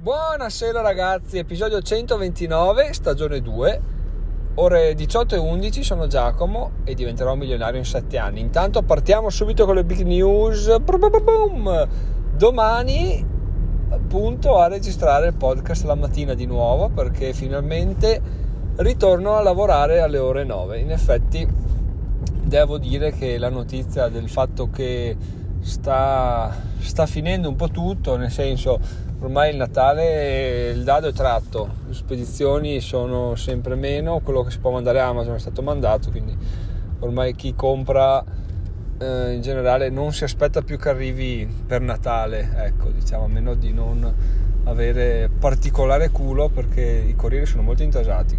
Buonasera ragazzi, episodio 129, stagione 2, ore 18:11, sono Giacomo e diventerò milionario in 7 anni. Intanto partiamo subito con le big news. Domani appunto a registrare il podcast la mattina di nuovo, perché finalmente ritorno a lavorare alle ore 9. In effetti devo dire che la notizia del fatto che sta finendo un po' tutto, nel senso, ormai il Natale il dado è tratto, le spedizioni sono sempre meno, quello che si può mandare a Amazon è stato mandato, quindi ormai chi compra in generale non si aspetta più che arrivi per Natale, ecco, diciamo, a meno di non avere particolare culo, perché i corrieri sono molto intasati,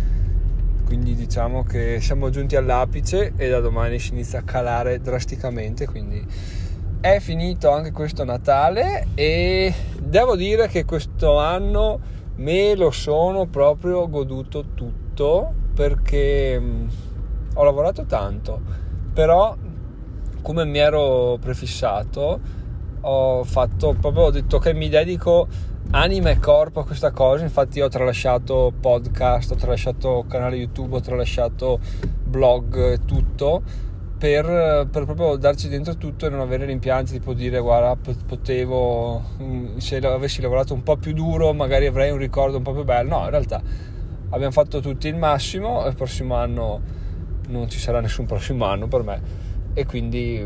quindi diciamo che siamo giunti all'apice e da domani si inizia a calare drasticamente, quindi è finito anche questo Natale e devo dire che questo anno me lo sono proprio goduto tutto, perché ho lavorato tanto, però come mi ero prefissato ho detto che mi dedico anima e corpo a questa cosa. Infatti ho tralasciato podcast, ho tralasciato canale YouTube, ho tralasciato blog, tutto per proprio darci dentro tutto e non avere rimpianti, tipo dire guarda, potevo, se avessi lavorato un po' più duro magari avrei un ricordo un po' più bello. No, in realtà abbiamo fatto tutti il massimo, il prossimo anno non ci sarà nessun prossimo anno per me e quindi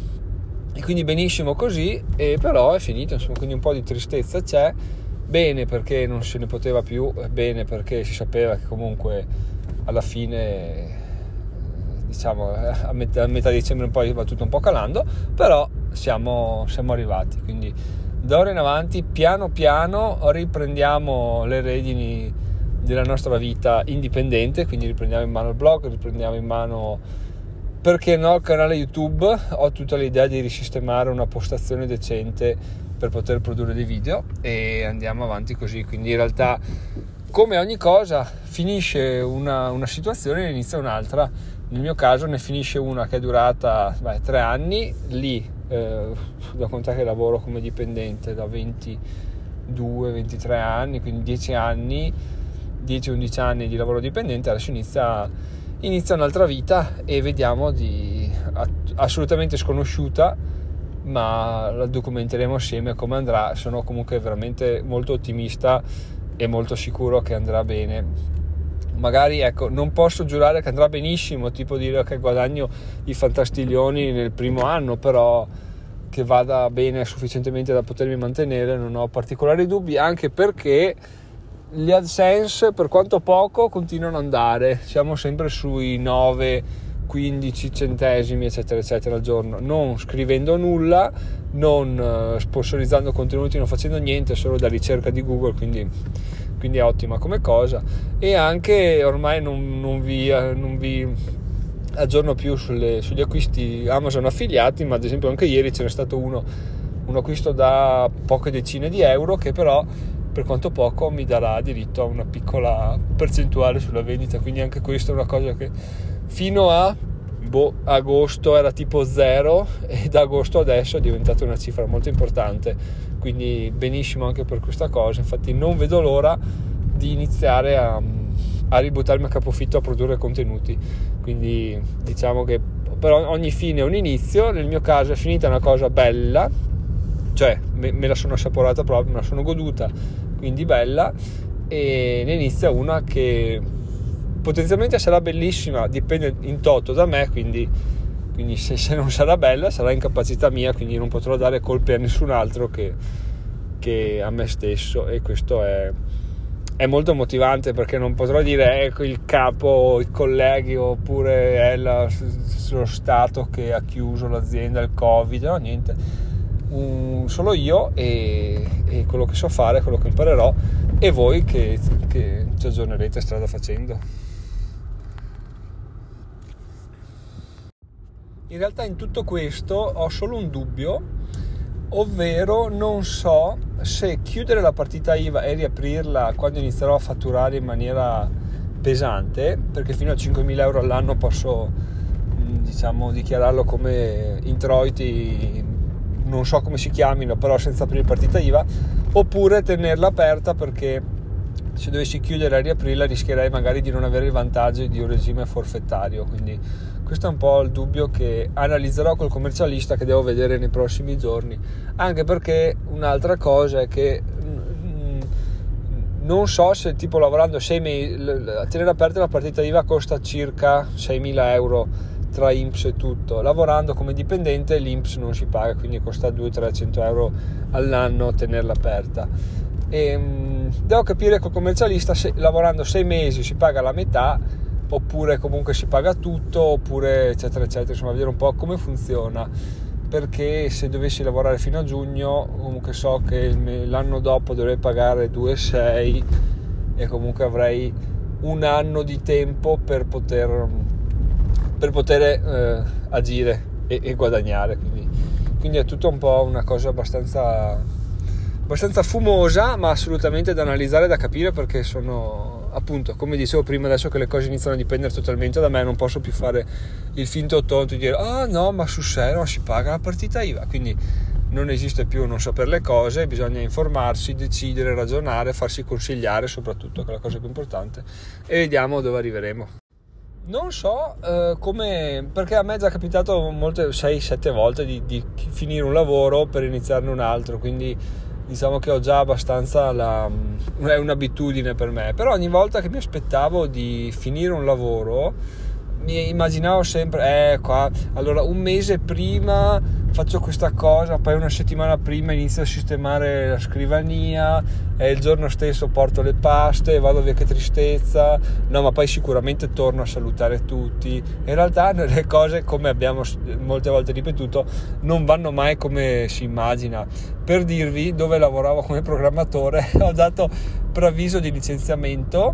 benissimo così, e però è finito, insomma, quindi un po' di tristezza c'è. Bene perché non se ne poteva più, bene perché si sapeva che comunque alla fine, diciamo, a metà dicembre poi va tutto un po' calando, però siamo arrivati, quindi da ora in avanti piano piano riprendiamo le redini della nostra vita indipendente, quindi riprendiamo in mano il blog, riprendiamo in mano, perché no, il canale YouTube. Ho tutta l'idea di risistemare una postazione decente per poter produrre dei video e andiamo avanti così. Quindi in realtà, come ogni cosa, finisce una situazione e inizia un'altra. Nel mio caso ne finisce una che è durata 3 anni, lì da contare che lavoro come dipendente da 22-23 anni, quindi 10 anni, 10-11 anni di lavoro dipendente. Adesso inizia un'altra vita e vediamo assolutamente sconosciuta, ma la documenteremo assieme come andrà. Sono comunque veramente molto ottimista e molto sicuro che andrà bene. Magari, ecco, non posso giurare che andrà benissimo, tipo dire che guadagno i fantastiglioni nel primo anno, però che vada bene sufficientemente da potermi mantenere non ho particolari dubbi, anche perché gli AdSense, per quanto poco, continuano ad andare. Siamo sempre sui 9-15 centesimi eccetera eccetera al giorno, non scrivendo nulla, non sponsorizzando contenuti, non facendo niente, solo da ricerca di Google, quindi è ottima come cosa. E anche ormai non vi aggiorno più sugli acquisti Amazon affiliati, ma ad esempio anche ieri ce n'è stato un acquisto da poche decine di euro, che però per quanto poco mi darà diritto a una piccola percentuale sulla vendita, quindi anche questa è una cosa che fino a agosto era tipo 0 e da agosto adesso è diventata una cifra molto importante, quindi benissimo anche per questa cosa. Infatti non vedo l'ora di iniziare a ributtarmi a capofitto a produrre contenuti, quindi diciamo che per ogni fine è un inizio. Nel mio caso è finita una cosa bella, cioè me la sono assaporata proprio, me la sono goduta, quindi bella, e ne inizia una che potenzialmente sarà bellissima, dipende in toto da me, quindi se non sarà bella sarà incapacità mia, quindi non potrò dare colpe a nessun altro che a me stesso, e questo è molto motivante, perché non potrò dire ecco il capo, i colleghi, oppure è lo Stato che ha chiuso l'azienda, il Covid, no, niente, solo io e quello che so fare, quello che imparerò, e voi che ci aggiornerete strada facendo. In realtà in tutto questo ho solo un dubbio, ovvero non so se chiudere la partita IVA e riaprirla quando inizierò a fatturare in maniera pesante, perché fino a 5.000 euro all'anno posso, diciamo, dichiararlo come introiti, non so come si chiamino, però senza aprire partita IVA, oppure tenerla aperta, perché se dovessi chiudere e riaprirla rischierei magari di non avere il vantaggio di un regime forfettario. Quindi questo è un po' il dubbio che analizzerò col commercialista, che devo vedere nei prossimi giorni, anche perché un'altra cosa è che non so se tipo lavorando 6 mesi a tenere aperta la partita IVA costa circa 6.000 euro tra INPS e tutto. Lavorando come dipendente l'INPS non si paga, quindi costa 200-300 euro all'anno tenerla aperta. E devo capire col commercialista se lavorando 6 mesi si paga la metà, oppure comunque si paga tutto, oppure eccetera eccetera, insomma vedere un po' come funziona, perché se dovessi lavorare fino a giugno comunque so che l'anno dopo dovrei pagare 2,6 e comunque avrei un anno di tempo per poter agire e guadagnare, quindi è tutto un po' una cosa abbastanza fumosa, ma assolutamente da analizzare e da capire, perché sono, appunto, come dicevo prima, adesso che le cose iniziano a dipendere totalmente da me, non posso più fare il finto tonto di dire no, ma sul serio si paga la partita IVA, quindi non esiste più non sapere le cose, bisogna informarsi, decidere, ragionare, farsi consigliare soprattutto, che è la cosa più importante, e vediamo dove arriveremo. Non so come, perché a me è già capitato 6-7 volte di finire un lavoro per iniziarne un altro, quindi diciamo che ho già abbastanza è un'abitudine per me, però ogni volta che mi aspettavo di finire un lavoro mi immaginavo sempre qua, allora un mese prima faccio questa cosa, poi una settimana prima inizio a sistemare la scrivania, e il giorno stesso porto le paste, vado via, che tristezza, no, ma poi sicuramente torno a salutare tutti. In realtà le cose, come abbiamo molte volte ripetuto, non vanno mai come si immagina. Per dirvi, dove lavoravo come programmatore ho dato preavviso di licenziamento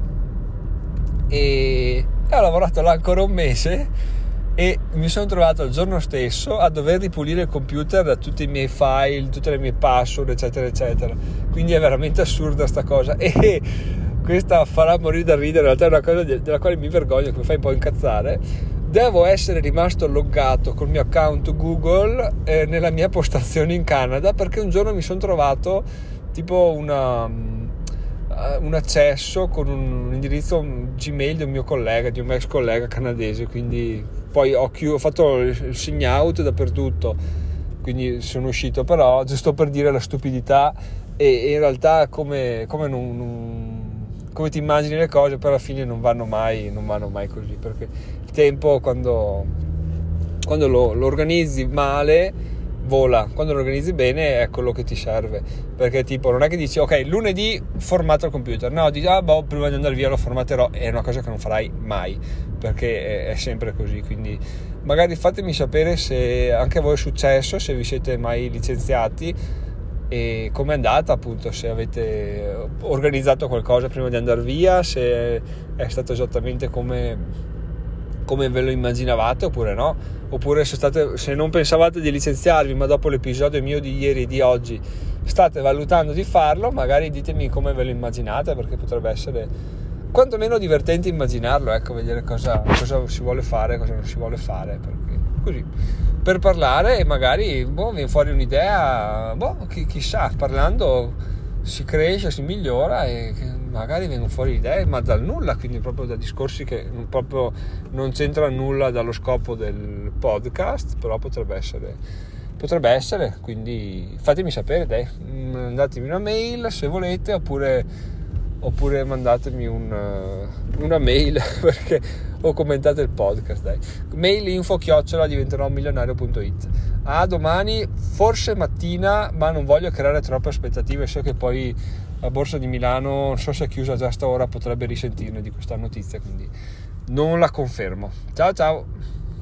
e ho lavorato là ancora un mese, e mi sono trovato il giorno stesso a dover ripulire il computer da tutti i miei file, tutte le mie password, eccetera eccetera. Quindi è veramente assurda sta cosa, e questa farà morire da ridere, in realtà è una cosa della quale mi vergogno, che mi fa un po' incazzare. Devo essere rimasto loggato col mio account Google nella mia postazione in Canada, perché un giorno mi sono trovato tipo un accesso con un indirizzo Gmail di un mio collega, di un ex collega canadese, quindi poi ho fatto il sign out dappertutto, quindi sono uscito, però giusto per dire la stupidità, e in realtà come ti immagini le cose, però alla fine non vanno mai così, perché il tempo quando lo organizzi male vola, quando lo organizzi bene è quello che ti serve, perché tipo non è che dici ok lunedì formato il computer, no, dici prima di andare via lo formatterò, è una cosa che non farai mai, perché è sempre così. Quindi magari fatemi sapere se anche a voi è successo, se vi siete mai licenziati e com'è andata, appunto, se avete organizzato qualcosa prima di andare via, se è stato esattamente come ve lo immaginavate oppure no, oppure se non pensavate di licenziarvi, ma dopo l'episodio mio di ieri e di oggi state valutando di farlo, magari ditemi come ve lo immaginate, perché potrebbe essere quantomeno divertente immaginarlo, ecco, vedere cosa si vuole fare, cosa non si vuole fare, perché così per parlare e magari viene fuori un'idea, chissà, parlando si cresce, si migliora e magari vengono fuori idee, ma dal nulla, quindi proprio da discorsi che proprio non c'entrano nulla dallo scopo del podcast, però potrebbe essere, quindi fatemi sapere, dai, mandatemi una mail se volete, oppure mandatemi una mail perché o commentate il podcast, dai, mail info@diventeromilionario.it. A domani, forse mattina, ma non voglio creare troppe aspettative, so che poi la borsa di Milano, non so se è chiusa già staora, potrebbe risentirne di questa notizia, quindi non la confermo. Ciao.